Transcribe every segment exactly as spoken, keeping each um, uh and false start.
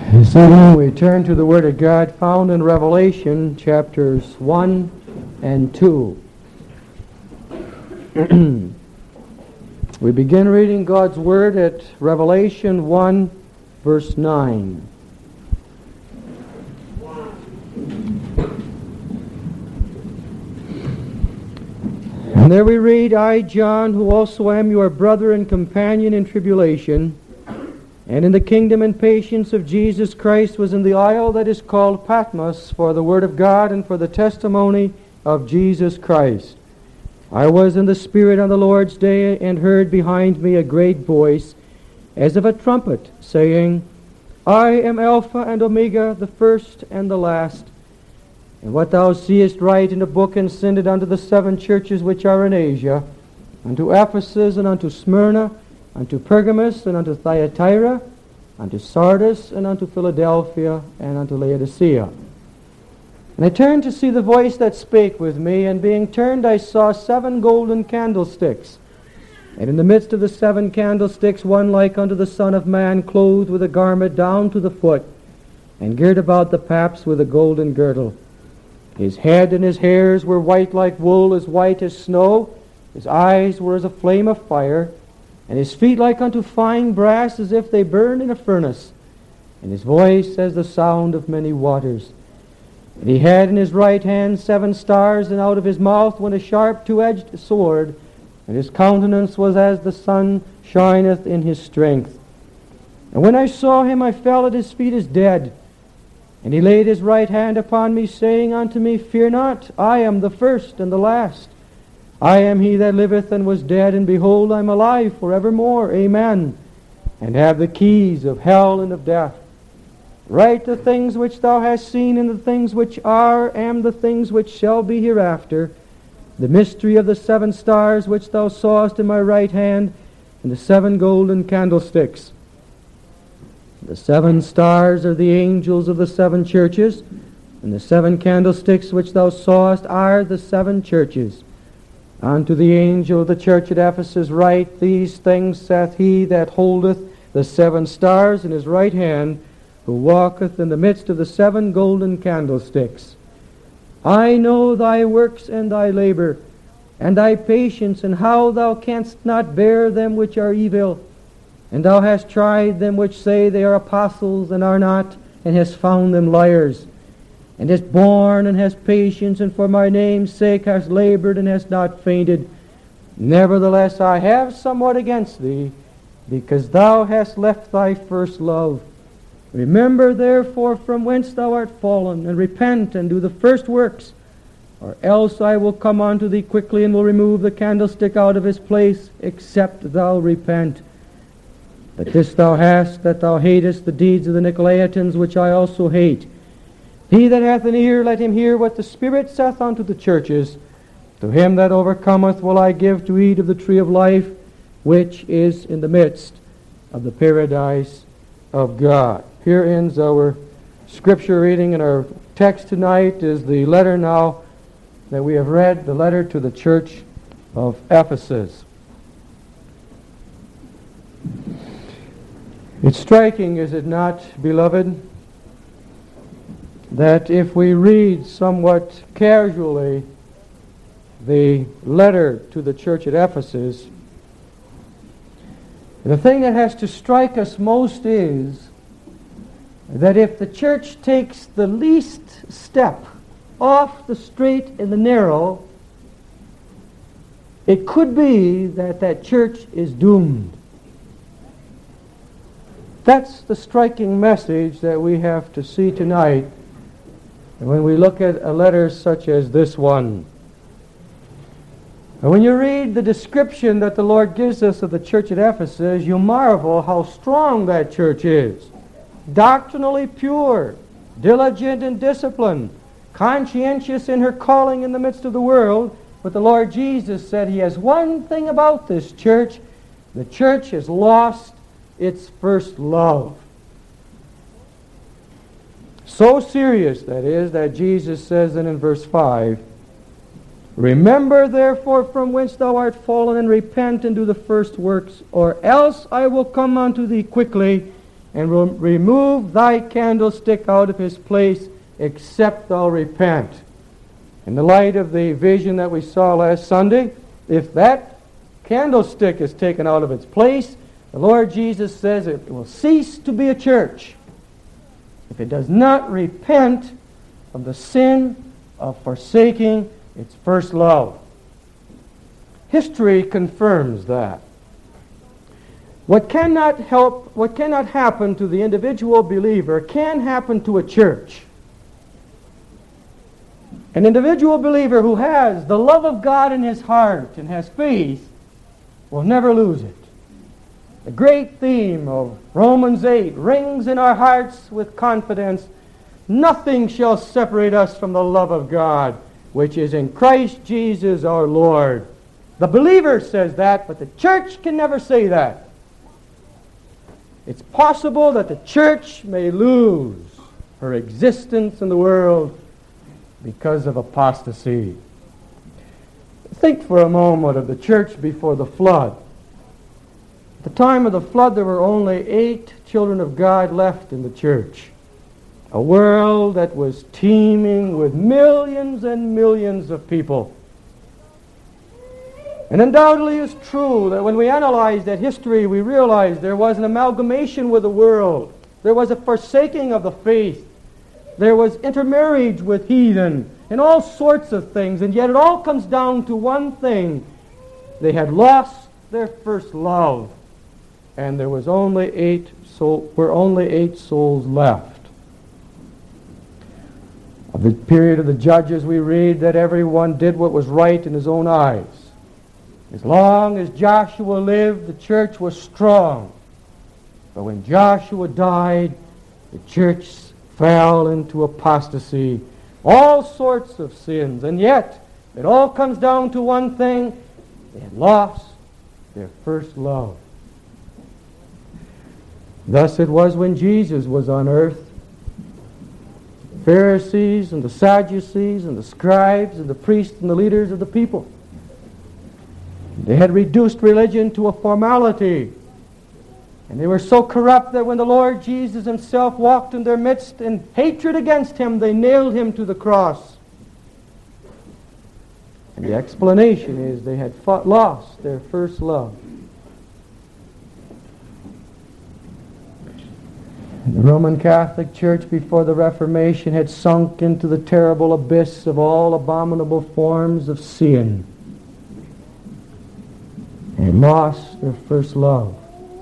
This evening we turn to the Word of God found in Revelation chapters one and two. We begin reading God's Word at Revelation one, verse nine. And there we read, I, John, who also am your brother and companion in tribulation, and in the kingdom and patience of Jesus Christ, was in the isle that is called Patmos for the word of God and for the testimony of Jesus Christ. I was in the Spirit on the Lord's day, and heard behind me a great voice, as of a trumpet, saying, I am Alpha and Omega, the first and the last. And what thou seest write in a book, and send it unto the seven churches which are in Asia, unto Ephesus, and unto Smyrna, unto Pergamos, and unto Thyatira, unto Sardis, and unto Philadelphia, and unto Laodicea. And I turned to see the voice that spake with me, and being turned I saw seven golden candlesticks. And in the midst of the seven candlesticks one like unto the Son of Man, clothed with a garment down to the foot, and girt about the paps with a golden girdle. His head and his hairs were white like wool, as white as snow. His eyes were as a flame of fire, and his feet like unto fine brass, as if they burned in a furnace, and his voice as the sound of many waters. And he had in his right hand seven stars, and out of his mouth went a sharp two-edged sword, and his countenance was as the sun shineth in his strength. And when I saw him, I fell at his feet as dead. And he laid his right hand upon me, saying unto me, Fear not, I am the first and the last. I am he that liveth and was dead, and behold, I am alive forevermore. Amen. And have the keys of hell and of death. Write the things which thou hast seen, and the things which are, and the things which shall be hereafter, the mystery of the seven stars which thou sawest in my right hand, and the seven golden candlesticks. The seven stars are the angels of the seven churches, and the seven candlesticks which thou sawest are the seven churches. Unto the angel of the church at Ephesus write, These things saith he that holdeth the seven stars in his right hand, who walketh in the midst of the seven golden candlesticks. I know thy works and thy labor, and thy patience, and how thou canst not bear them which are evil. And thou hast tried them which say they are apostles, and are not, and hast found them liars. And hast borne, and hast patience, and for my name's sake hast labored, and hast not fainted. Nevertheless, I have somewhat against thee, because thou hast left thy first love. Remember therefore from whence thou art fallen, and repent, and do the first works, or else I will come unto thee quickly, and will remove the candlestick out of his place, except thou repent. But this thou hast, that thou hatest the deeds of the Nicolaitans, which I also hate. He that hath an ear, let him hear what the Spirit saith unto the churches. To him that overcometh will I give to eat of the tree of life, which is in the midst of the paradise of God. Here ends our scripture reading, and our text tonight is the letter now that we have read, the letter to the church of Ephesus. It's striking, is it not, beloved, that if we read somewhat casually the letter to the church at Ephesus, the thing that has to strike us most is that if the church takes the least step off the straight and the narrow, it could be that that church is doomed. That's the striking message that we have to see tonight when we look at a letter such as this one. And when you read the description that the Lord gives us of the church at Ephesus, you marvel how strong that church is. Doctrinally pure, diligent in discipline, conscientious in her calling in the midst of the world. But the Lord Jesus said he has one thing about this church. The church has lost its first love. So serious, that is, that Jesus says then in verse five, Remember therefore from whence thou art fallen, and repent, and do the first works, or else I will come unto thee quickly, and will remove thy candlestick out of his place, except thou repent. In the light of the vision that we saw last Sunday, if that candlestick is taken out of its place, the Lord Jesus says it will cease to be a church if it does not repent of the sin of forsaking its first love. History confirms that. What cannot help, what cannot happen to the individual believer can happen to a church. An individual believer who has the love of God in his heart and has faith will never lose it. The great theme of Romans eight rings in our hearts with confidence. Nothing shall separate us from the love of God, which is in Christ Jesus our Lord. The believer says that, but the church can never say that. It's possible that the church may lose her existence in the world because of apostasy. Think for a moment of the church before the flood. At the time of the flood, there were only eight children of God left in the church. A world that was teeming with millions and millions of people. And undoubtedly it's true that when we analyze that history, we realize there was an amalgamation with the world. There was a forsaking of the faith. There was intermarriage with heathen and all sorts of things. And yet it all comes down to one thing. They had lost their first love. And there was only eight soul, were only eight souls left. Of the period of the judges, we read that everyone did what was right in his own eyes. As long as Joshua lived, the church was strong. But when Joshua died, the church fell into apostasy. All sorts of sins. And yet, it all comes down to one thing. They had lost their first love. Thus it was when Jesus was on earth. The Pharisees and the Sadducees and the scribes and the priests and the leaders of the people, they had reduced religion to a formality. And they were so corrupt that when the Lord Jesus himself walked in their midst in hatred against him, they nailed him to the cross. And the explanation is they had fought, lost their first love. The Roman Catholic Church before the Reformation had sunk into the terrible abyss of all abominable forms of sin. And lost their first love.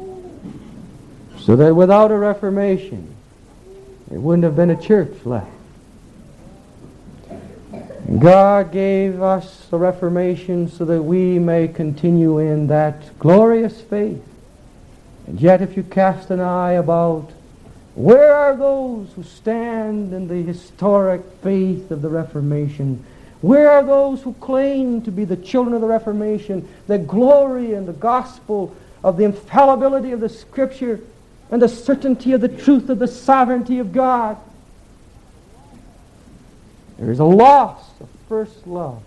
So that without a Reformation, there wouldn't have been a church left. And God gave us the Reformation so that we may continue in that glorious faith. And yet if you cast an eye about, where are those who stand in the historic faith of the Reformation? Where are those who claim to be the children of the Reformation, that glory in the gospel of the infallibility of the Scripture and the certainty of the truth of the sovereignty of God? There is a loss of first love.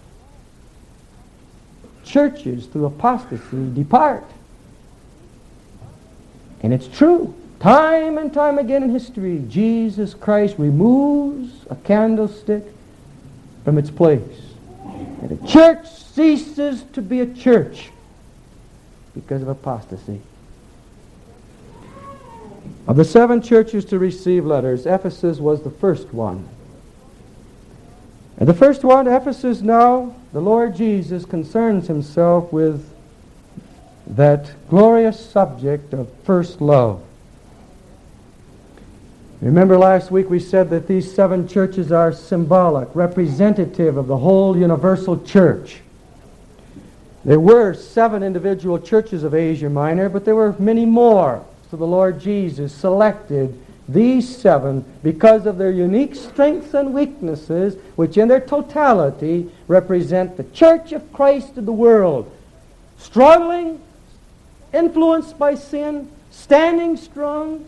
Churches through apostasy depart. And it's true. Time and time again in history, Jesus Christ removes a candlestick from its place. And a church ceases to be a church because of apostasy. Of the seven churches to receive letters, Ephesus was the first one. And the first one, Ephesus, now, the Lord Jesus concerns himself with that glorious subject of first love. Remember last week we said that these seven churches are symbolic, representative of the whole universal church. There were seven individual churches of Asia Minor, but there were many more. So the Lord Jesus selected these seven because of their unique strengths and weaknesses, which in their totality represent the church of Christ in the world. Struggling, influenced by sin, standing strong,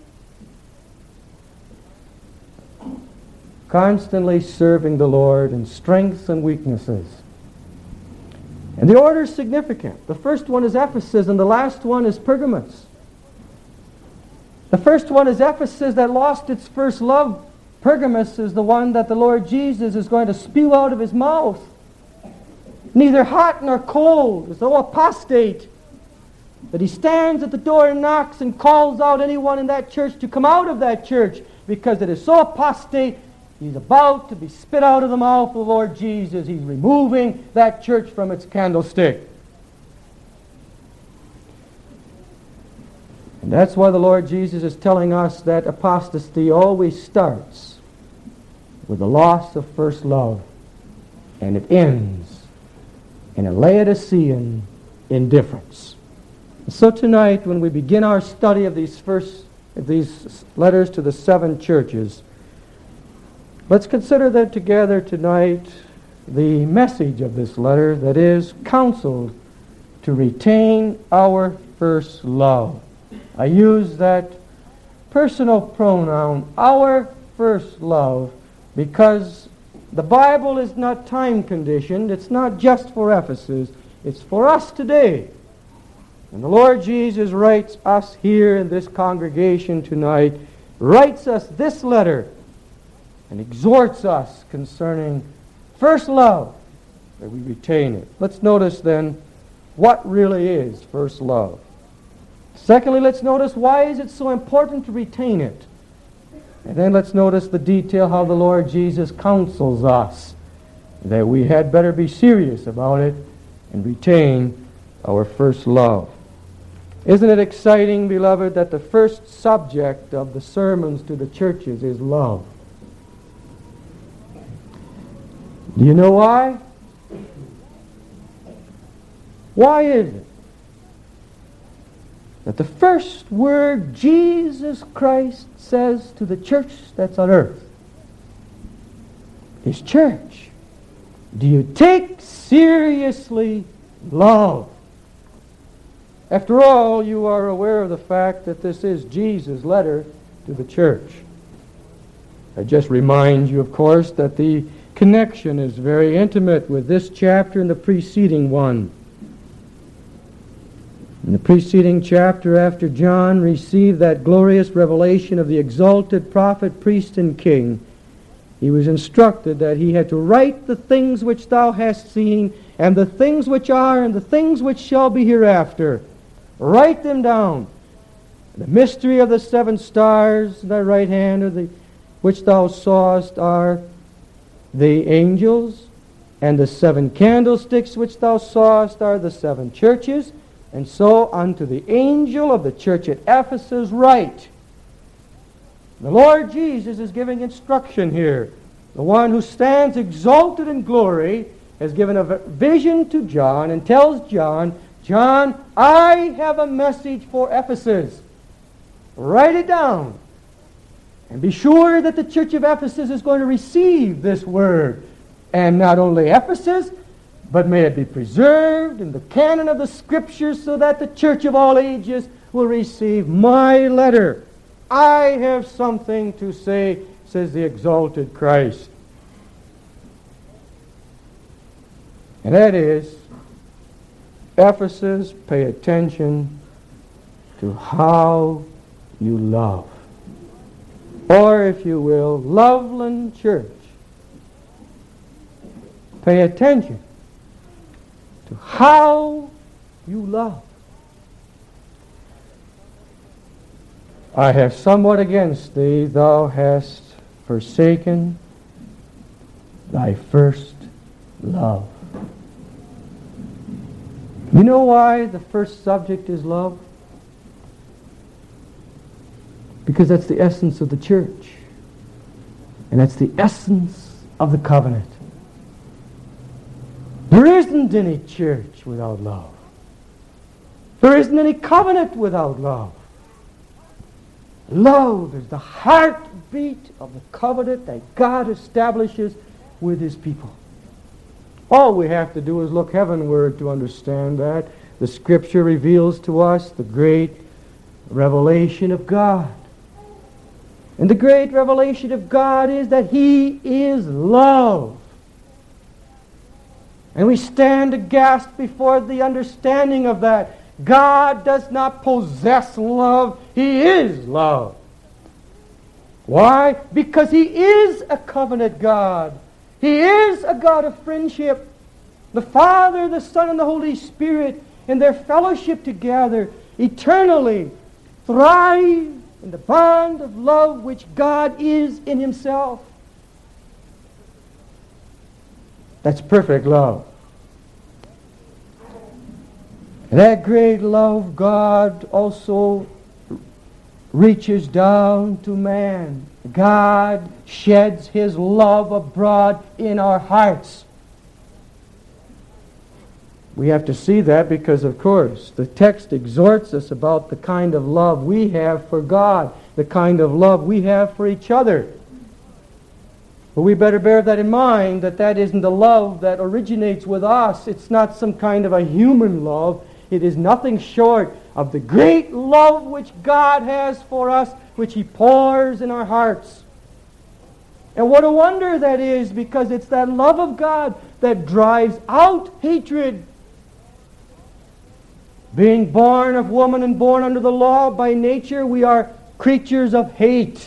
constantly serving the Lord in strengths and weaknesses. And the order is significant. The first one is Ephesus and the last one is Pergamos. The first one is Ephesus, that lost its first love. Pergamos is the one that the Lord Jesus is going to spew out of his mouth. Neither hot nor cold, as though apostate. But he stands at the door and knocks and calls out anyone in that church to come out of that church, because it is so apostate, he's about to be spit out of the mouth of the Lord Jesus. He's removing that church from its candlestick. And that's why the Lord Jesus is telling us that apostasy always starts with the loss of first love, and it ends in a Laodicean indifference. So tonight, when we begin our study of these first of these letters to the seven churches, let's consider that together tonight the message of this letter, that is, counsel to retain our first love. I use that personal pronoun, our first love, because the Bible is not time conditioned. It's not just for Ephesus. It's for us today. And the Lord Jesus writes us here in this congregation tonight, writes us this letter, and exhorts us concerning first love, that we retain it. Let's notice then what really is first love. Secondly, let's notice why is it so important to retain it. And then let's notice the detail how the Lord Jesus counsels us that we had better be serious about it and retain our first love. Isn't it exciting, beloved, that the first subject of the sermons to the churches is love? Do you know why? Why is it that the first word Jesus Christ says to the church that's on earth is church? Do you take seriously love? After all, you are aware of the fact that this is Jesus' letter to the church. I just remind you, of course, that the connection is very intimate with this chapter and the preceding one. In the preceding chapter, after John received that glorious revelation of the exalted prophet, priest, and king, he was instructed that he had to write the things which thou hast seen, and the things which are, and the things which shall be hereafter. Write them down. The mystery of the seven stars in thy right hand, or the, which thou sawest, are the angels, and the seven candlesticks which thou sawest are the seven churches. And so unto the angel of the church at Ephesus write. The Lord Jesus is giving instruction here. The one who stands exalted in glory has given a vision to John and tells John, John, I have a message for Ephesus. Write it down. And be sure that the church of Ephesus is going to receive this word. And not only Ephesus, but may it be preserved in the canon of the Scriptures so that the church of all ages will receive my letter. I have something to say, says the exalted Christ. And that is, Ephesus, pay attention to how you love. Or, if you will, Loveland Church, pay attention to how you love. I have somewhat against thee, thou hast forsaken thy first love. You know why the first subject is love? Because that's the essence of the church. And that's the essence of the covenant. There isn't any church without love. There isn't any covenant without love. Love is the heartbeat of the covenant that God establishes with His people. All we have to do is look heavenward to understand that. The Scripture reveals to us the great revelation of God. And the great revelation of God is that He is love. And we stand aghast before the understanding of that. God does not possess love. He is love. Why? Because He is a covenant God. He is a God of friendship. The Father, the Son, and the Holy Spirit, in their fellowship together, eternally thrive in the bond of love which God is in Himself. That's perfect love. And that great love, God also reaches down to man. God sheds His love abroad in our hearts. We have to see that because, of course, the text exhorts us about the kind of love we have for God, the kind of love we have for each other. But we better bear that in mind, that that isn't the love that originates with us. It's not some kind of a human love. It is nothing short of the great love which God has for us, which He pours in our hearts. And what a wonder that is, because it's that love of God that drives out hatred. Being born of woman and born under the law, by nature we are creatures of hate.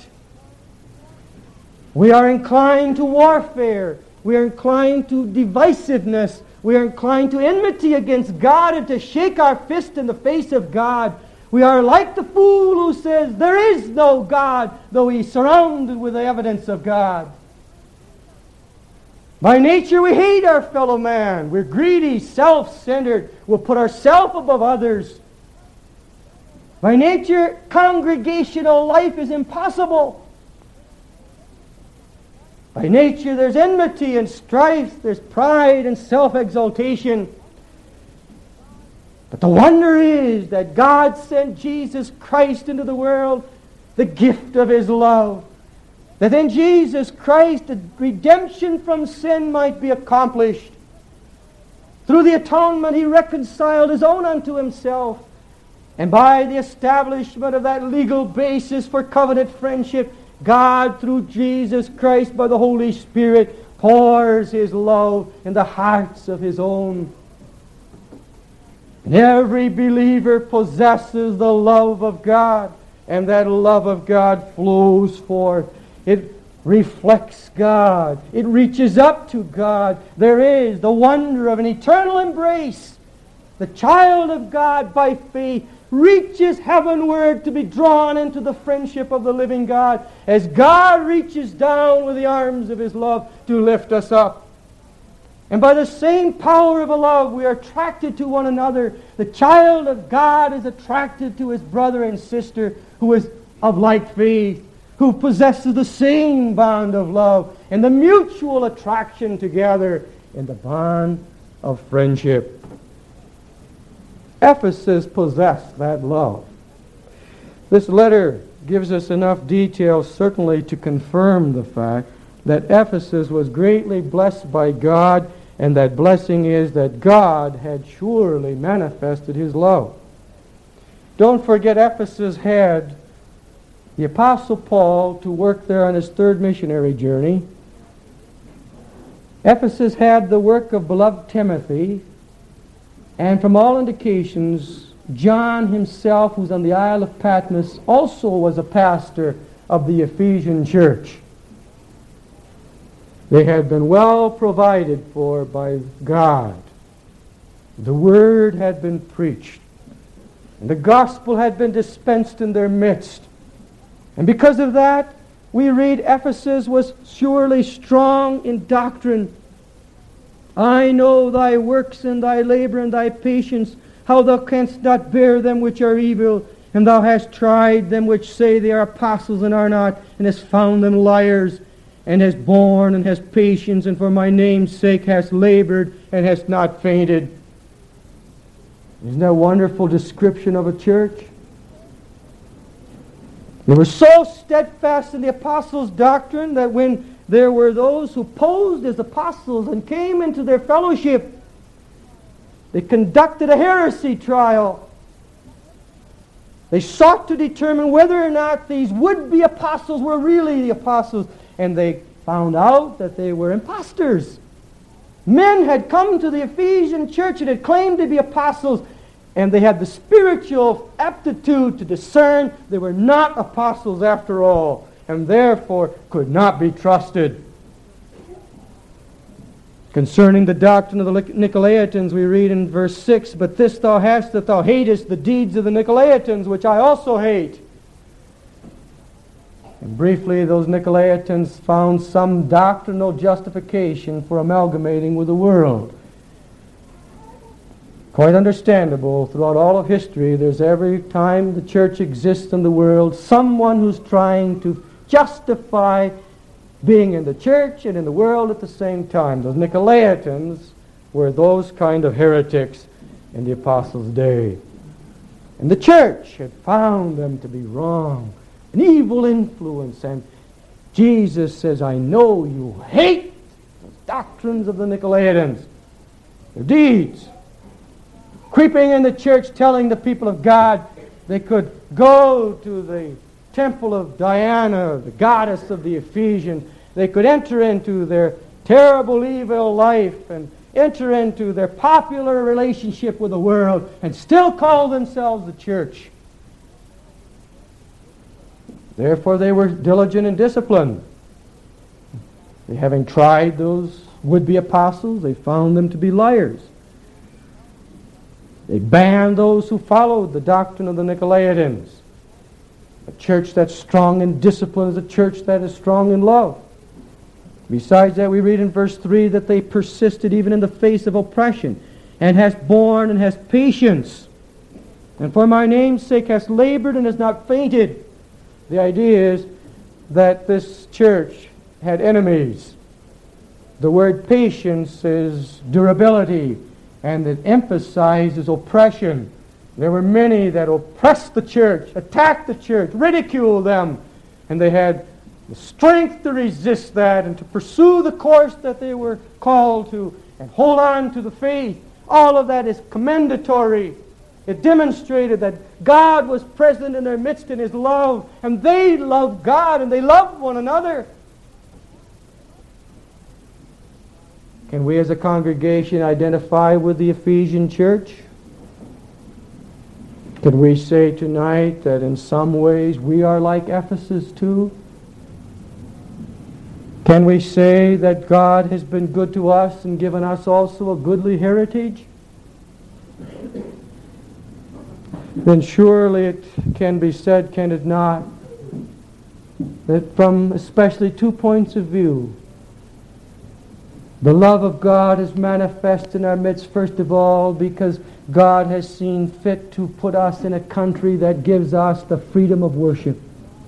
We are inclined to warfare. We are inclined to divisiveness. We are inclined to enmity against God and to shake our fist in the face of God. We are like the fool who says, there is no God, though he is surrounded with the evidence of God. By nature we hate our fellow man. We're greedy, self-centered. We'll put ourselves above others. By nature, congregational life is impossible. By nature, there's enmity and strife. There's pride and self-exaltation. But the wonder is that God sent Jesus Christ into the world, the gift of His love. That in Jesus Christ, the redemption from sin might be accomplished. Through the atonement, He reconciled His own unto Himself. And by the establishment of that legal basis for covenant friendship, God, through Jesus Christ, by the Holy Spirit, pours His love in the hearts of His own. And every believer possesses the love of God, and that love of God flows forth. It reflects God. It reaches up to God. There is the wonder of an eternal embrace. The child of God, by faith, reaches heavenward to be drawn into the friendship of the living God, as God reaches down with the arms of His love to lift us up. And by the same power of a love, we are attracted to one another. The child of God is attracted to his brother and sister who is of like faith, who possesses the same bond of love, and the mutual attraction together in the bond of friendship. Ephesus possessed that love. This letter gives us enough details certainly to confirm the fact that Ephesus was greatly blessed by God, and that blessing is that God had surely manifested His love. Don't forget, Ephesus had the Apostle Paul to work there on his third missionary journey. Ephesus had the work of beloved Timothy, and from all indications, John himself, who's on the Isle of Patmos, also was a pastor of the Ephesian church. They had been well provided for by God. The Word had been preached, and the gospel had been dispensed in their midst. And because of that, we read Ephesus was surely strong in doctrine. I know thy works and thy labor and thy patience, how thou canst not bear them which are evil, and thou hast tried them which say they are apostles and are not, and hast found them liars, and hast borne and hast patience, and for my name's sake hast labored and hast not fainted. Isn't that a wonderful description of a church? They were so steadfast in the apostles' doctrine that when there were those who posed as apostles and came into their fellowship, they conducted a heresy trial. They sought to determine whether or not these would-be apostles were really the apostles, and they found out that they were imposters. Men had come to the Ephesian church and had claimed to be apostles, and they had the spiritual aptitude to discern they were not apostles after all, and therefore could not be trusted. Concerning the doctrine of the Nicolaitans, we read in verse six, "But this thou hast, that thou hatest the deeds of the Nicolaitans, which I also hate." And briefly, those Nicolaitans found some doctrinal justification for amalgamating with the world. Quite understandable. Throughout all of history, there's every time the church exists in the world, someone who's trying to justify being in the church and in the world at the same time. Those Nicolaitans were those kind of heretics in the apostles' day. And the church had found them to be wrong, an evil influence. And Jesus says, "I know you hate the doctrines of the Nicolaitans, their deeds." Creeping in the church, telling the people of God they could go to the temple of Diana, the goddess of the Ephesians. They could enter into their terrible evil life and enter into their popular relationship with the world and still call themselves the church. Therefore they were diligent and disciplined. They, having tried those would-be apostles, they found them to be liars. They banned those who followed the doctrine of the Nicolaitans. A church that's strong in discipline is a church that is strong in love. Besides that, we read in verse three that they persisted even in the face of oppression, and has borne and has patience, and for my name's sake has labored and has not fainted. The idea is that this church had enemies. The word patience is durability, and it emphasizes oppression. There were many that oppressed the church, attacked the church, ridiculed them, and they had the strength to resist that and to pursue the course that they were called to and hold on to the faith. All of that is commendatory. It demonstrated that God was present in their midst in His love, and they loved God and they loved one another. Can we as a congregation identify with the Ephesian church? Can we say tonight that in some ways we are like Ephesus too? Can we say that God has been good to us and given us also a goodly heritage? Then surely it can be said, can it not, that from especially two points of view, the love of God is manifest in our midst, first of all, because God has seen fit to put us in a country that gives us the freedom of worship.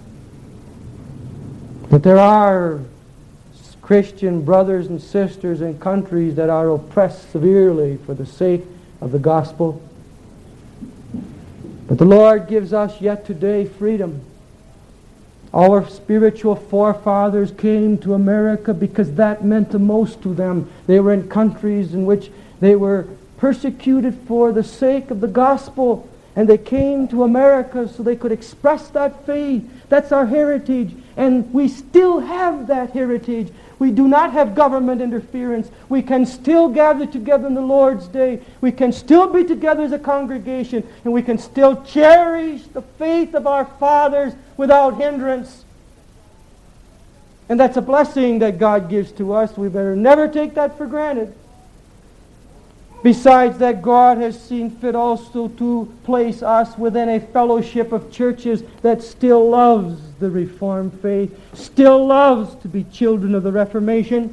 That there are Christian brothers and sisters in countries that are oppressed severely for the sake of the gospel. But the Lord gives us yet today freedom. Our spiritual forefathers came to America because that meant the most to them. They were in countries in which they were persecuted for the sake of the gospel, and they came to America so they could express that faith. That's our heritage, and we still have that heritage. We do not have government interference. We can still gather together in the Lord's day. We can still be together as a congregation, and we can still cherish the faith of our fathers without hindrance. And that's a blessing that God gives to us. We better never take that for granted. Besides that, God has seen fit also to place us within a fellowship of churches that still loves the Reformed faith, still loves to be children of the Reformation.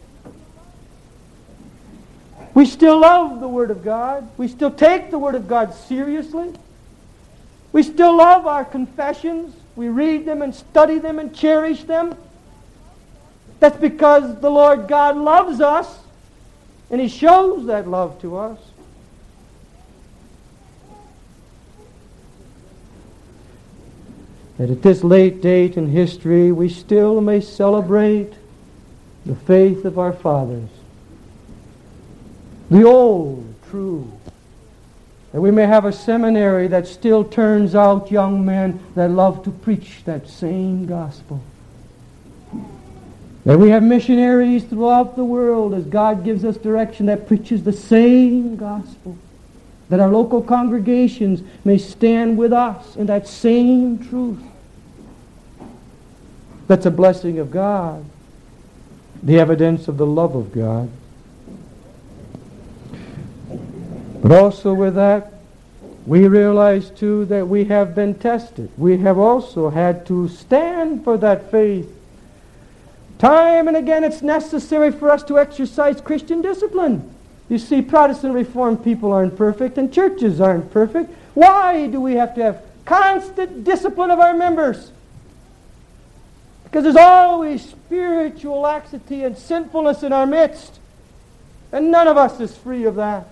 We still love the Word of God. We still take the Word of God seriously. We still love our confessions. We read them and study them and cherish them. That's because the Lord God loves us, and He shows that love to us. That at this late date in history, we still may celebrate the faith of our fathers. The old, true. That we may have a seminary that still turns out young men that love to preach that same gospel. That we have missionaries throughout the world as God gives us direction that preaches the same gospel. that our local congregations may stand with us in that same truth. That's a blessing of God, the evidence of the love of God. But also with that, we realize too that we have been tested. We have also had to stand for that faith. Time and again it's necessary for us to exercise Christian discipline. You see, Protestant Reformed people aren't perfect and churches aren't perfect. Why do we have to have constant discipline of our members? Because there's always spiritual laxity and sinfulness in our midst. And none of us is free of that.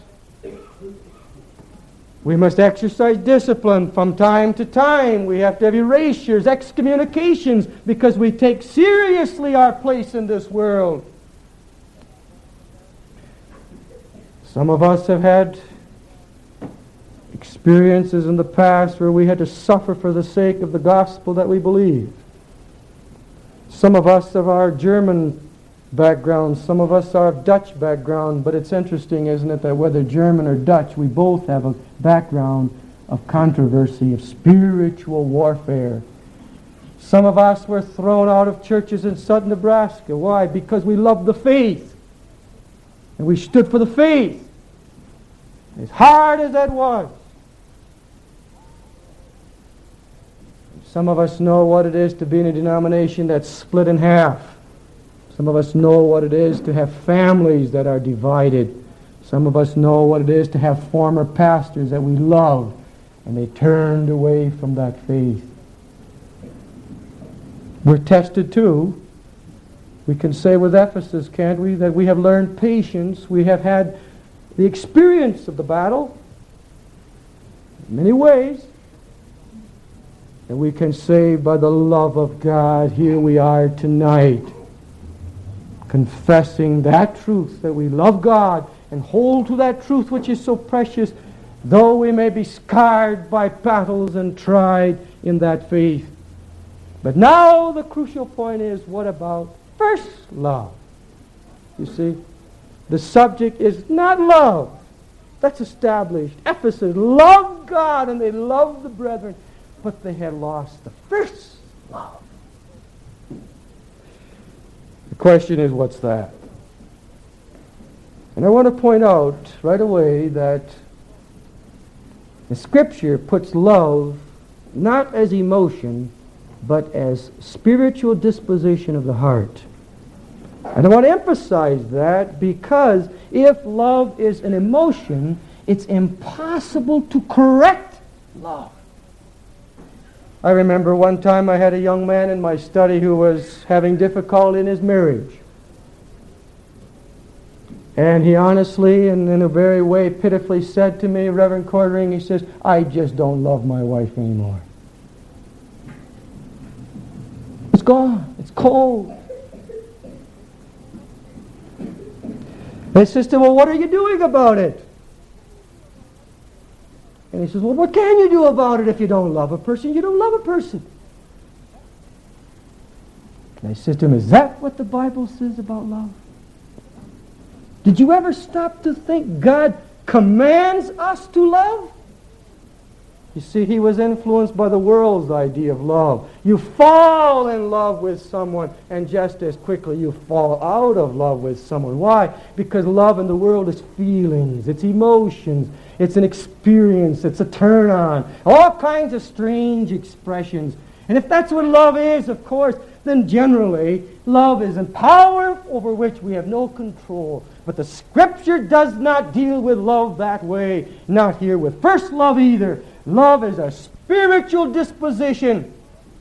We must exercise discipline from time to time. We have to have erasures, excommunications, because we take seriously our place in this world. Some of us have had experiences in the past where we had to suffer for the sake of the gospel that we believe. Some of us have our German background, some of us are of Dutch background, but it's interesting, isn't it, that whether German or Dutch, we both have a background of controversy, of spiritual warfare. Some of us were thrown out of churches in Sutton, Nebraska. Why? Because we loved the faith. And we stood for the faith. As hard as that was. Some of us know what it is to be in a denomination that's split in half. Some of us know what it is to have families that are divided. Some of us know what it is to have former pastors that we love, and they turned away from that faith. We're tested too. We can say with Ephesus, can't we, that we have learned patience. We have had the experience of the battle in many ways. And we can say, by the love of God, here we are tonight, confessing that truth, that we love God and hold to that truth which is so precious, though we may be scarred by battles and tried in that faith. But now the crucial point is, what about first love? You see, the subject is not love. That's established. Ephesus loved God and they loved the brethren, but they had lost the first love. The question is, what's that? And I want to point out right away that the Scripture puts love not as emotion, but as spiritual disposition of the heart. And I want to emphasize that because if love is an emotion, it's impossible to correct love. I remember one time I had a young man in my study who was having difficulty in his marriage. And he honestly and in a very way pitifully said to me, Reverend Cordering, he says, I just don't love my wife anymore. It's gone. It's cold. I says to him, well, what are you doing about it? And he says, well, what can you do about it if you don't love a person? You don't love a person. And I said to him, is that what the Bible says about love? Did you ever stop to think God commands us to love? You see, he was influenced by the world's idea of love. You fall in love with someone, and just as quickly you fall out of love with someone. Why? Because love in the world is feelings, it's emotions, it's an experience, it's a turn on, all kinds of strange expressions. And if that's what love is, of course, then generally love is a power over which we have no control. But the Scripture does not deal with love that way. Not here with first love either. Love is a spiritual disposition.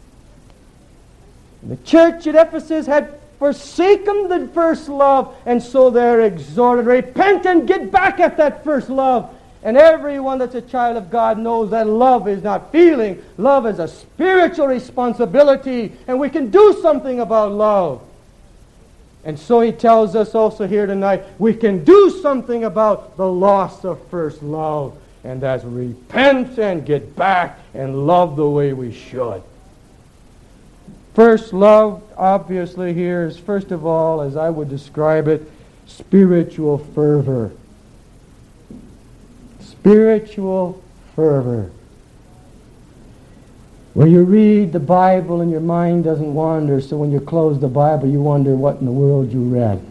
The church at Ephesus had forsaken the first love, and so they're exhorted, repent and get back at that first love. And everyone that's a child of God knows that love is not feeling. Love is a spiritual responsibility, and we can do something about love. And so he tells us also here tonight, we can do something about the loss of first love. And that's repent and get back and love the way we should. First love, obviously here, is first of all, as I would describe it, spiritual fervor. spiritual fervor. Where you read the Bible and your mind doesn't wander, so when you close the Bible you wonder what in the world you read.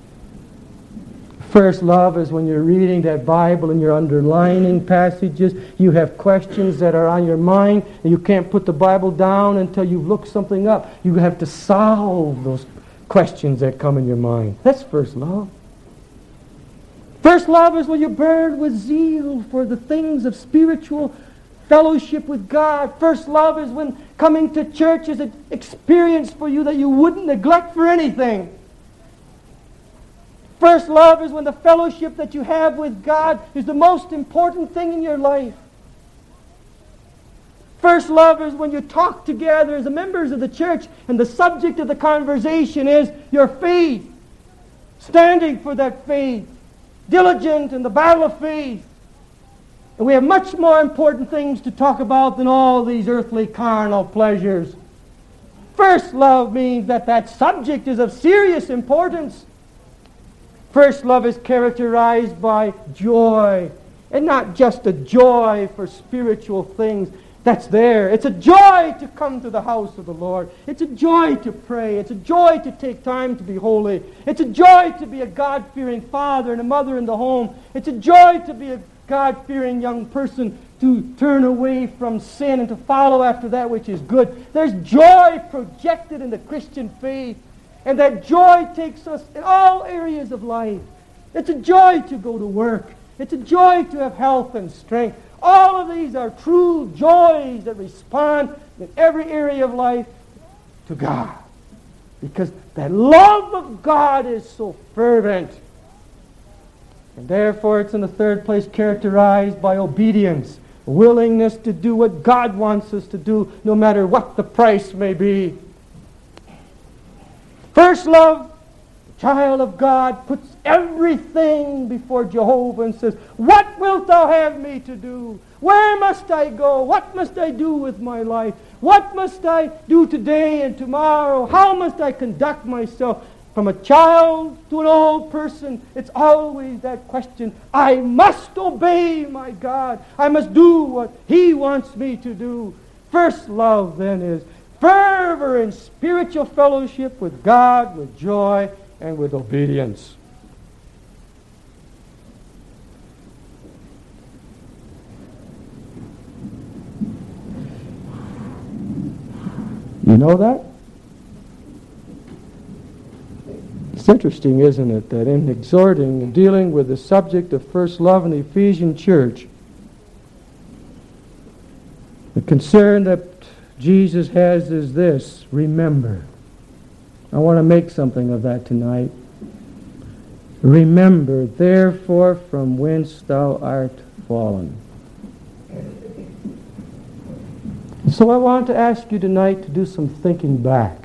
First love is when you're reading that Bible and you're underlining passages. You have questions that are on your mind and you can't put the Bible down until you've looked something up. You have to solve those questions that come in your mind. That's first love. First love is when you're burned with zeal for the things of spiritual fellowship with God. First love is when coming to church is an experience for you that you wouldn't neglect for anything. First love is when the fellowship that you have with God is the most important thing in your life. First love is when you talk together as the members of the church and the subject of the conversation is your faith. Standing for that faith. Diligent in the battle of faith. And we have much more important things to talk about than all these earthly carnal pleasures. First love means that that subject is of serious importance. First love is characterized by joy, and not just a joy for spiritual things. That's there. It's a joy to come to the house of the Lord. It's a joy to pray. It's a joy to take time to be holy. It's a joy to be a God-fearing father and a mother in the home. It's a joy to be a God-fearing young person, to turn away from sin and to follow after that which is good. There's joy projected in the Christian faith. And that joy takes us in all areas of life. It's a joy to go to work. It's a joy to have health and strength. All of these are true joys that respond in every area of life to God. Because that love of God is so fervent. And therefore it's in the third place characterized by obedience. Willingness to do what God wants us to do, no matter what the price may be. First love, the child of God, puts everything before Jehovah and says, what wilt thou have me to do? Where must I go? What must I do with my life? What must I do today and tomorrow? How must I conduct myself? From a child to an old person, it's always that question. I must obey my God. I must do what He wants me to do. First love then is fervor in spiritual fellowship with God, with joy, and with obedience. You know that? It's interesting, isn't it, that in exhorting and dealing with the subject of first love in the Ephesian church, the concern that Jesus has is this: remember. I want to make something of that tonight. Remember, therefore, from whence thou art fallen. So I want to ask you tonight to do some thinking back.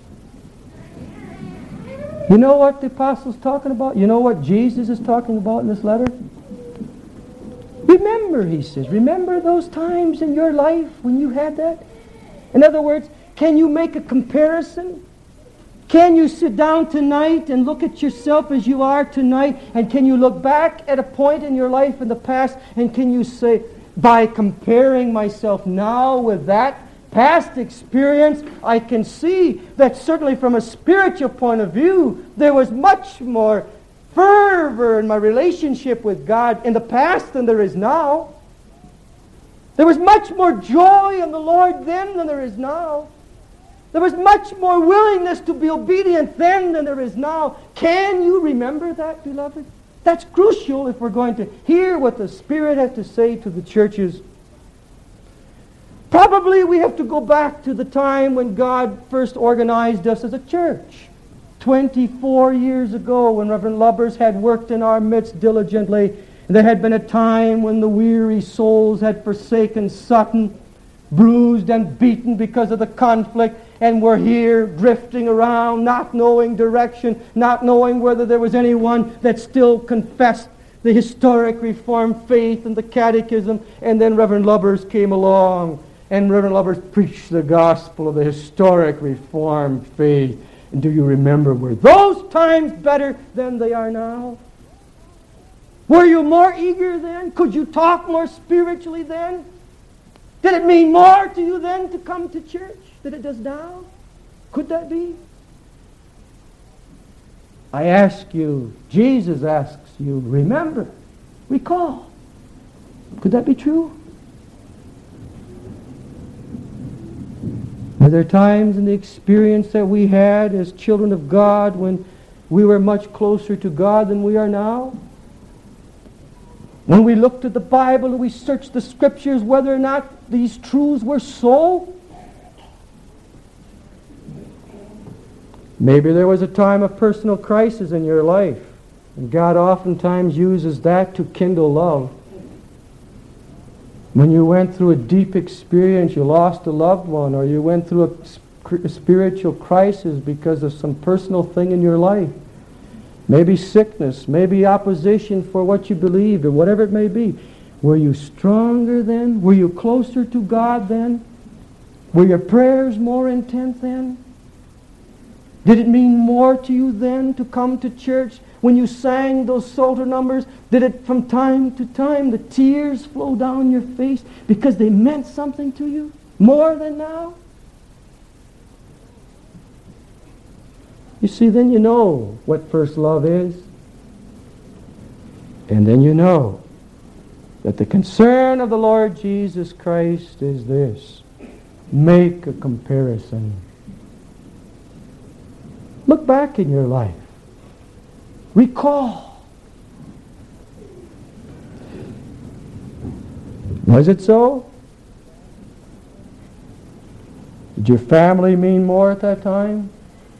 You know what the apostle's talking about? You know what Jesus is talking about in this letter? Remember, he says. Remember those times in your life when you had that? In other words, can you make a comparison? Can you sit down tonight and look at yourself as you are tonight? And can you look back at a point in your life in the past and can you say, by comparing myself now with that past experience, I can see that certainly from a spiritual point of view, there was much more fervor in my relationship with God in the past than there is now. There was much more joy in the Lord then than there is now. There was much more willingness to be obedient then than there is now. Can you remember that, beloved? That's crucial if we're going to hear what the Spirit has to say to the churches. Probably we have to go back to the time when God first organized us as a church. twenty-four years ago, when Reverend Lubbers had worked in our midst diligently. There had been a time when the weary souls had forsaken Sutton, bruised and beaten because of the conflict, and were here drifting around, not knowing direction, not knowing whether there was anyone that still confessed the historic Reformed faith and the catechism. And then Reverend Lubbers came along, and Reverend Lubbers preached the gospel of the historic Reformed faith. And do you remember, were those times better than they are now? Were you more eager then? Could you talk more spiritually then? Did it mean more to you then to come to church than it does now? Could that be? I ask you, Jesus asks you, remember, recall. Could that be true? Are there times in the experience that we had as children of God when we were much closer to God than we are now? When we looked at the Bible and we searched the Scriptures whether or not these truths were so? Maybe there was a time of personal crisis in your life, and God oftentimes uses that to kindle love. When you went through a deep experience, you lost a loved one, or you went through a, a spiritual crisis because of some personal thing in your life. Maybe sickness, maybe opposition for what you believed, or whatever it may be. Were you stronger then? Were you closer to God then? Were your prayers more intent then? Did it mean more to you then to come to church? When you sang those Psalter numbers, did it from time to time the tears flow down your face because they meant something to you? More than now? You see, then you know what first love is. And then you know that the concern of the Lord Jesus Christ is this. Make a comparison. Look back in your life. Recall. Was it so? Did your family mean more at that time?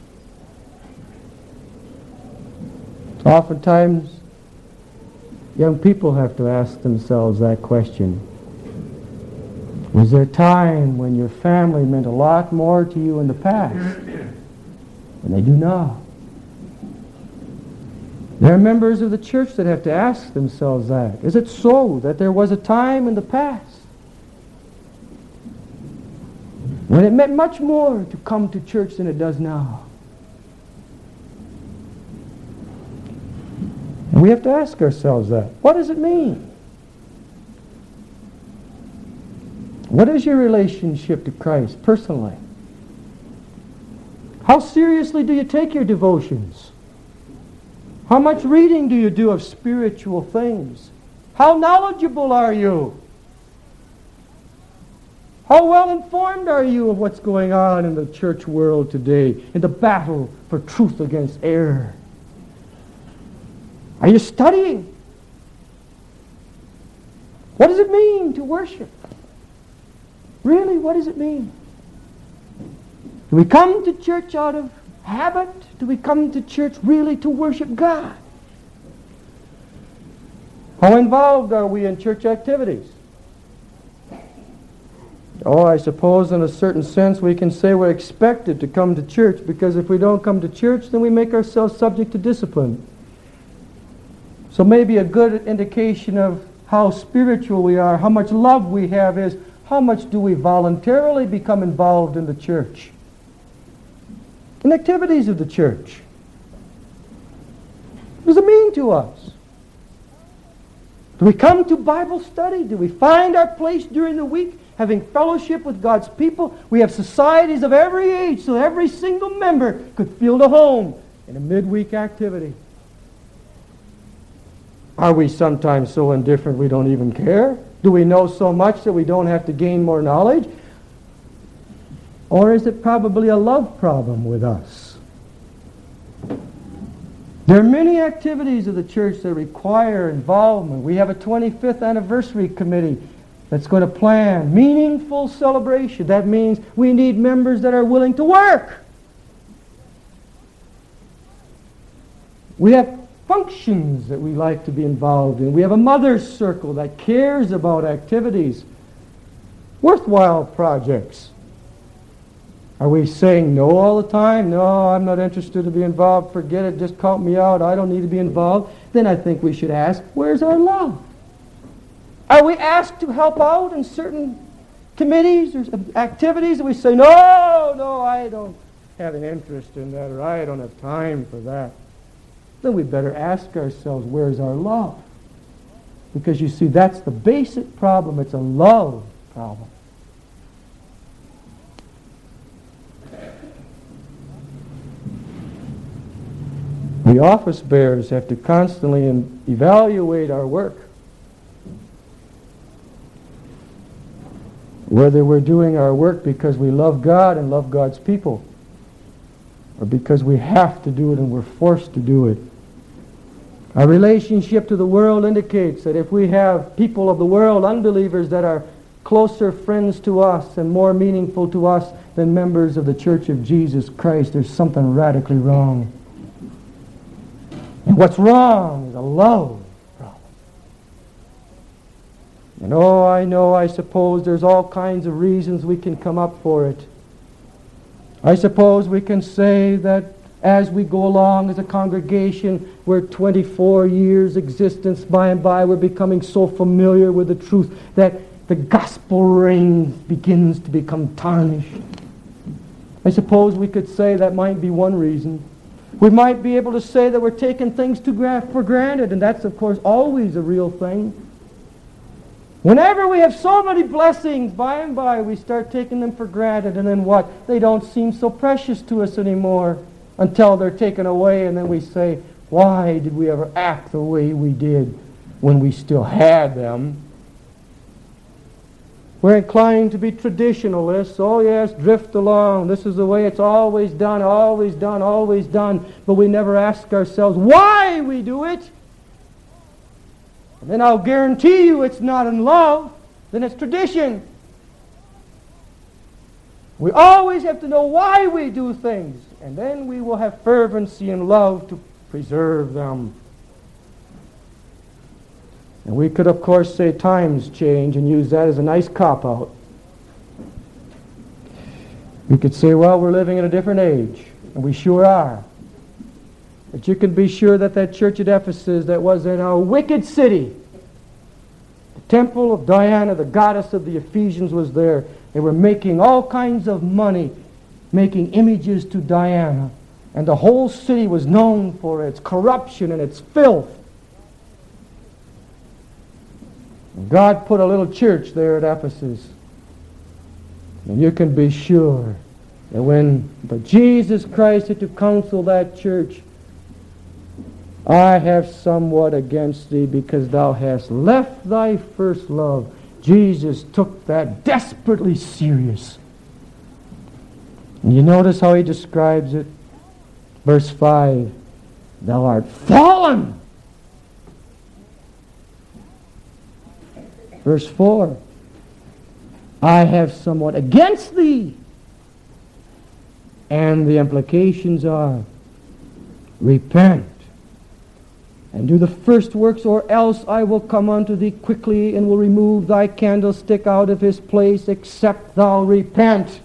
Oftentimes, young people have to ask themselves that question. Was there a time when your family meant a lot more to you in the past than they do now? There are members of the church that have to ask themselves that. Is it so that there was a time in the past when it meant much more to come to church than it does now? And we have to ask ourselves that. What does it mean? What is your relationship to Christ personally? How seriously do you take your devotions? How much reading do you do of spiritual things? How knowledgeable are you? How well informed are you of what's going on in the church world today, in the battle for truth against error? Are you studying? What does it mean to worship? Really, what does it mean? Do we come to church out of habit? Do we come to church really to worship God? How involved are we in church activities? Oh, I suppose in a certain sense we can say we're expected to come to church, because if we don't come to church, then we make ourselves subject to discipline. So maybe a good indication of how spiritual we are, how much love we have, is how much do we voluntarily become involved in the church? In activities of the church. What does it mean to us? Do we come to Bible study? Do we find our place during the week having fellowship with God's people? We have societies of every age so every single member could feel at home in a midweek activity. Are we sometimes so indifferent we don't even care? Do we know so much that we don't have to gain more knowledge? Or is it probably a love problem with us? There are many activities of the church that require involvement. We have a twenty-fifth anniversary committee that's going to plan meaningful celebration. That means we need members that are willing to work. We have functions that we like to be involved in. We have a mother's circle that cares about activities, worthwhile projects. Are we saying no all the time? No, I'm not interested to be involved. Forget it. Just count me out. I don't need to be involved. Then I think we should ask, where's our love? Are we asked to help out in certain committees or activities, and we say, no, no, I don't have an interest in that, or I don't have time for that? Then we better ask ourselves, where's our love? Because you see, that's the basic problem. It's a love problem. The office bearers have to constantly evaluate our work. Whether we're doing our work because we love God and love God's people, or because we have to do it and we're forced to do it. Our relationship to the world indicates that if we have people of the world, unbelievers, that are closer friends to us and more meaningful to us than members of the Church of Jesus Christ, there's something radically wrong. And what's wrong is a love problem. And oh, I know, I suppose there's all kinds of reasons we can come up for it. I suppose we can say that as we go along as a congregation, we're twenty-four years existence, by and by we're becoming so familiar with the truth that the gospel ring begins to become tarnished. I suppose we could say that might be one reason. We might be able to say that we're taking things too gra- for granted, and that's, of course, always a real thing. Whenever we have so many blessings, by and by we start taking them for granted, and then what? They don't seem so precious to us anymore until they're taken away, and then we say, why did we ever act the way we did when we still had them? We're inclined to be traditionalists. Oh yes, drift along. This is the way it's always done, always done, always done. But we never ask ourselves why we do it. And then I'll guarantee you it's not in love. Then it's tradition. We always have to know why we do things. And then we will have fervency and love to preserve them. And we could, of course, say times change and use that as a nice cop-out. We could say, well, we're living in a different age. And we sure are. But you can be sure that that church at Ephesus that was in a wicked city, the temple of Diana, the goddess of the Ephesians, was there. They were making all kinds of money, making images to Diana. And the whole city was known for its corruption and its filth. God put a little church there at Ephesus. And you can be sure that when the Jesus Christ had to counsel that church, I have somewhat against thee because thou hast left thy first love. Jesus took that desperately serious. And you notice how he describes it? Verse five, thou art fallen. Verse four, I have somewhat against thee. And the implications are, repent and do the first works, or else I will come unto thee quickly and will remove thy candlestick out of his place, except thou repent.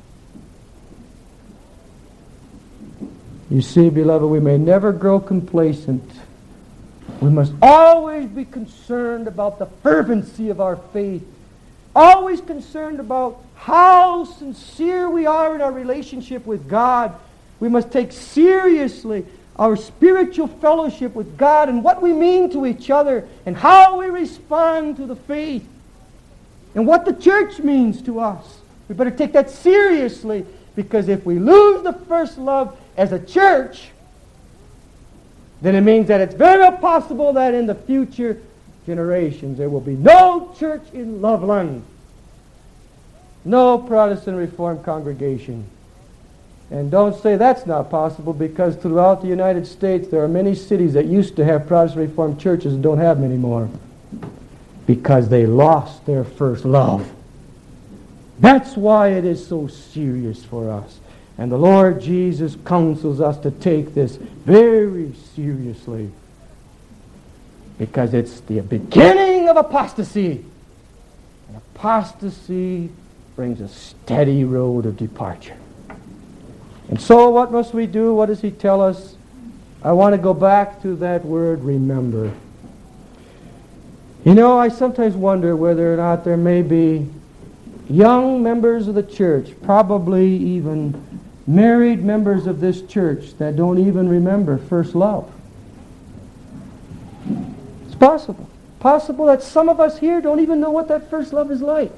You see, beloved, we may never grow complacent. We must always be concerned about the fervency of our faith. Always concerned about how sincere we are in our relationship with God. We must take seriously our spiritual fellowship with God and what we mean to each other and how we respond to the faith and what the church means to us. We better take that seriously, because if we lose the first love as a church, then it means that it's very possible that in the future generations there will be no church in Loveland, no Protestant Reformed congregation. And don't say that's not possible, because throughout the United States there are many cities that used to have Protestant Reformed churches and don't have them anymore because they lost their first love. That's why it is so serious for us. And the Lord Jesus counsels us to take this very seriously, because it's the beginning of apostasy. And apostasy brings a steady road of departure. And so what must we do? What does he tell us? I want to go back to that word, remember. You know, I sometimes wonder whether or not there may be young members of the church, probably even married members of this church, that don't even remember first love. It's possible. possible that some of us here don't even know what that first love is like.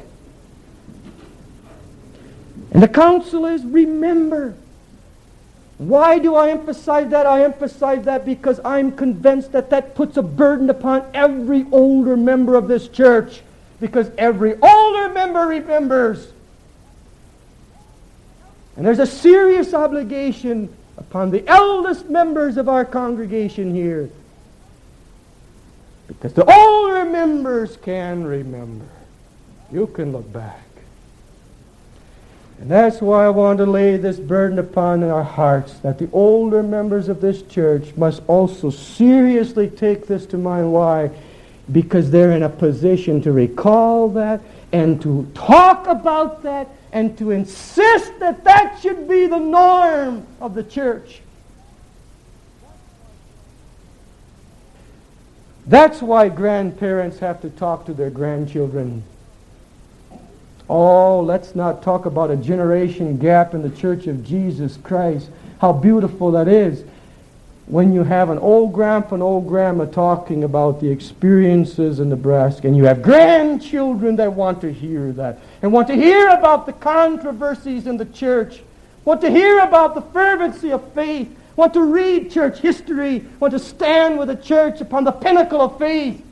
And the counsel is, remember. Why do I emphasize that? I emphasize that because I'm convinced that that puts a burden upon every older member of this church. Because every older member remembers. And there's a serious obligation upon the eldest members of our congregation here. Because the older members can remember. You can look back. And that's why I want to lay this burden upon our hearts, that the older members of this church must also seriously take this to mind. Why? Because they're in a position to recall that and to talk about that and to insist that that should be the norm of the church. That's why grandparents have to talk to their grandchildren. Oh, let's not talk about a generation gap in the Church of Jesus Christ. How beautiful that is. When you have an old grandpa and old grandma talking about the experiences in Nebraska, and you have grandchildren that want to hear that, and want to hear about the controversies in the church, want to hear about the fervency of faith, want to read church history, want to stand with the church upon the pinnacle of faith.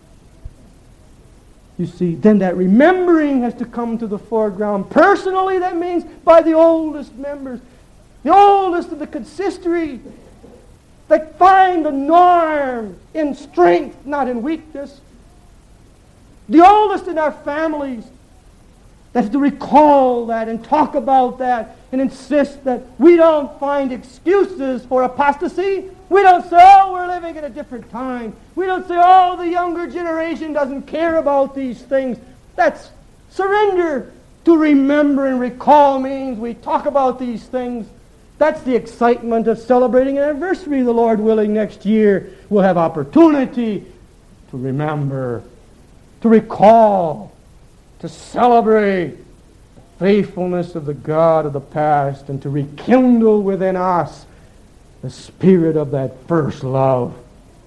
You see, then that remembering has to come to the foreground. Personally, that means by the oldest members, the oldest of the consistory, that find the norm in strength, not in weakness. The oldest in our families, that have to recall that and talk about that and insist that we don't find excuses for apostasy. We don't say, oh, we're living in a different time. We don't say, oh, the younger generation doesn't care about these things. That's surrender. To remember and recall means we talk about these things. That's the excitement of celebrating an anniversary, the Lord willing, next year. We'll have opportunity to remember, to recall, to celebrate the faithfulness of the God of the past, and to rekindle within us the spirit of that first love.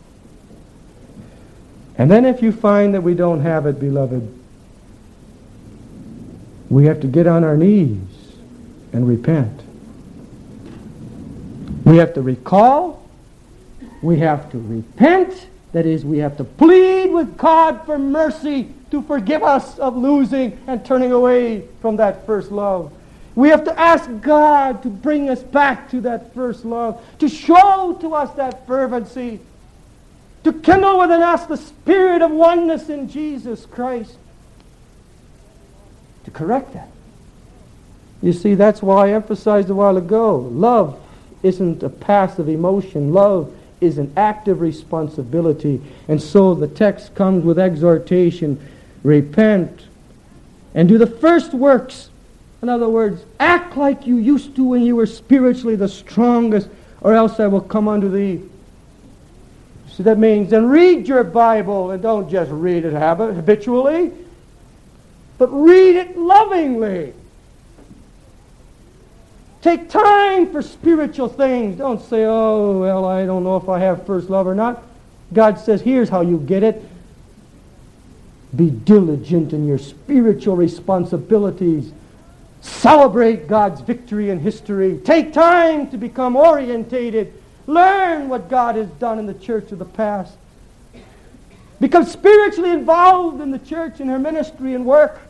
And then if you find that we don't have it, beloved, we have to get on our knees and repent. We have to recall. We have to repent. That is, we have to plead with God for mercy to forgive us of losing and turning away from that first love. We have to ask God to bring us back to that first love, to show to us that fervency, to kindle within us the spirit of oneness in Jesus Christ, to correct that. You see, that's why I emphasized a while ago, love isn't a passive emotion. Love is an active responsibility. And so the text comes with exhortation, repent, and do the first works. In other words, act like you used to when you were spiritually the strongest, or else I will come unto thee. So that means then read your Bible, and don't just read it habitually, but read it lovingly. Take time for spiritual things. Don't say, oh, well, I don't know if I have first love or not. God says, here's how you get it. Be diligent in your spiritual responsibilities. Celebrate God's victory in history. Take time to become orientated. Learn what God has done in the church of the past. Become spiritually involved in the church and her ministry and work.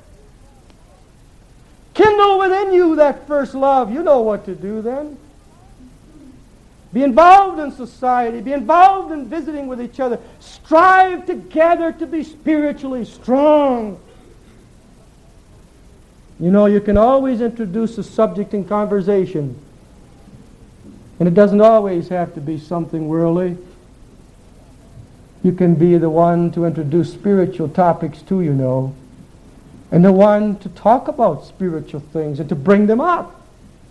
Kindle within you that first love. You know what to do then. Be involved in society. Be involved in visiting with each other. Strive together to be spiritually strong. You know, you can always introduce a subject in conversation. And it doesn't always have to be something worldly. You can be the one to introduce spiritual topics too, you know. And the one to talk about spiritual things and to bring them up.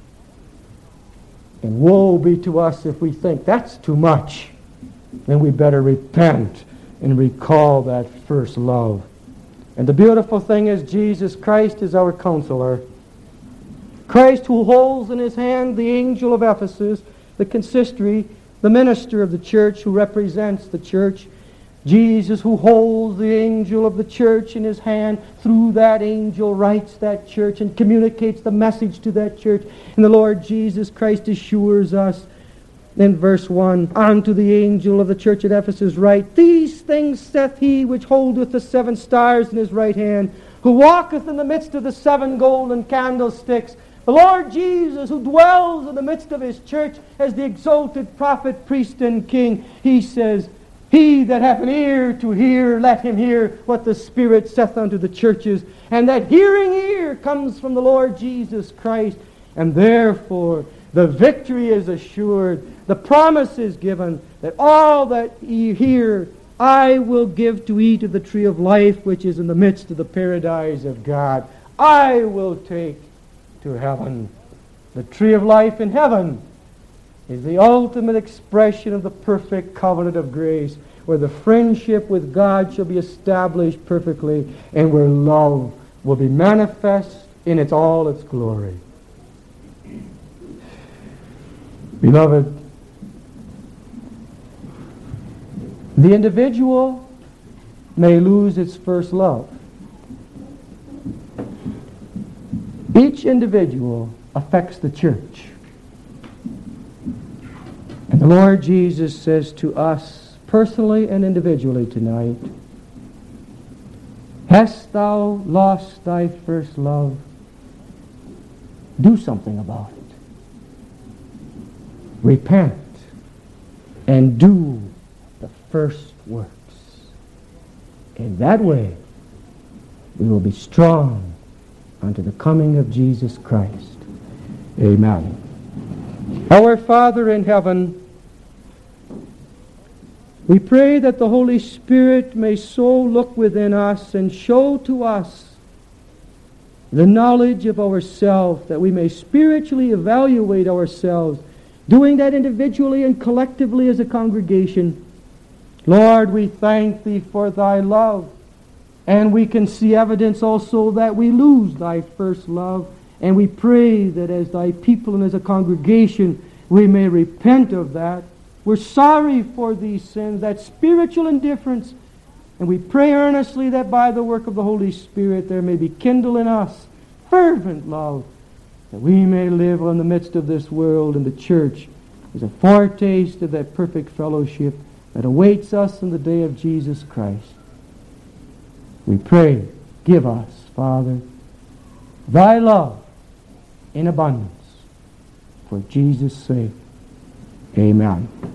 And woe be to us if we think that's too much. Then we better repent and recall that first love. And the beautiful thing is Jesus Christ is our counselor. Christ, who holds in his hand the angel of Ephesus, the consistory, the minister of the church who represents the church, Jesus, who holds the angel of the church in his hand, through that angel writes that church and communicates the message to that church. And the Lord Jesus Christ assures us in verse one, unto the angel of the church at Ephesus write, these things saith he which holdeth the seven stars in his right hand, who walketh in the midst of the seven golden candlesticks. The Lord Jesus, who dwells in the midst of his church as the exalted prophet, priest, and king, he says, he that hath an ear to hear, let him hear what the Spirit saith unto the churches. And that hearing ear comes from the Lord Jesus Christ. And therefore, the victory is assured. The promise is given that all that ye hear, I will give to eat of the tree of life, which is in the midst of the paradise of God. I will take to heaven. The tree of life in heaven is the ultimate expression of the perfect covenant of grace, where the friendship with God shall be established perfectly, and where love will be manifest in its all its glory. Beloved, the individual may lose its first love. Each individual affects the church. And the Lord Jesus says to us, personally and individually tonight, hast thou lost thy first love? Do something about it. Repent and do the first works. In that way, we will be strong unto the coming of Jesus Christ. Amen. Our Father in heaven, we pray that the Holy Spirit may so look within us and show to us the knowledge of ourselves, that we may spiritually evaluate ourselves, doing that individually and collectively as a congregation. Lord, we thank Thee for Thy love, and we can see evidence also that we lose Thy first love, and we pray that as Thy people and as a congregation we may repent of that. We're sorry for these sins, that spiritual indifference, and we pray earnestly that by the work of the Holy Spirit there may be kindled in us fervent love, that we may live in the midst of this world, and the church is a foretaste of that perfect fellowship that awaits us in the day of Jesus Christ. We pray, give us, Father, Thy love in abundance, for Jesus' sake. Amen.